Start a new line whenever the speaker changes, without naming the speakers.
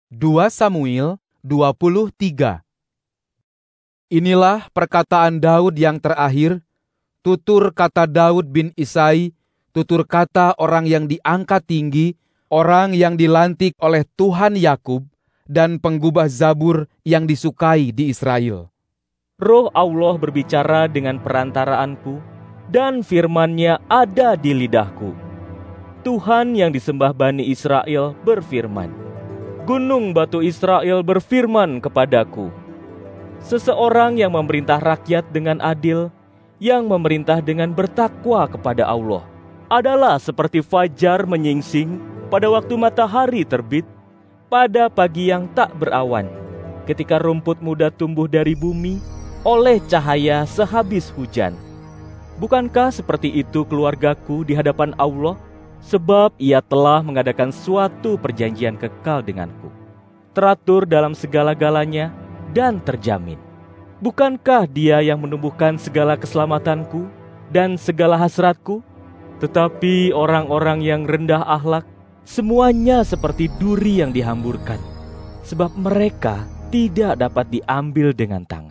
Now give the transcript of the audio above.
2 Samuel 23. Inilah perkataan Daud yang terakhir, tutur kata Daud bin Isai, tutur kata orang yang diangkat tinggi, orang yang dilantik oleh Tuhan Yakub, dan penggubah Zabur yang disukai di Israel.
Roh Allah berbicara dengan perantaraanku, dan firman-Nya ada di lidahku. Tuhan yang disembah Bani Israel berfirman, Gunung batu Israel berfirman kepadaku, seseorang yang memerintah rakyat dengan adil, yang memerintah dengan bertakwa kepada Allah, adalah seperti fajar menyingsing pada waktu matahari terbit, pada pagi yang tak berawan, ketika rumput muda tumbuh dari bumi, oleh cahaya sehabis hujan. Bukankah seperti itu keluargaku di hadapan Allah? Sebab Ia telah mengadakan suatu perjanjian kekal denganku, teratur dalam segala-galanya dan terjamin. Bukankah Dia yang menumbuhkan segala keselamatanku dan segala hasratku? Tetapi orang-orang yang rendah akhlak, semuanya seperti duri yang dihamburkan, sebab mereka tidak dapat diambil dengan tangan.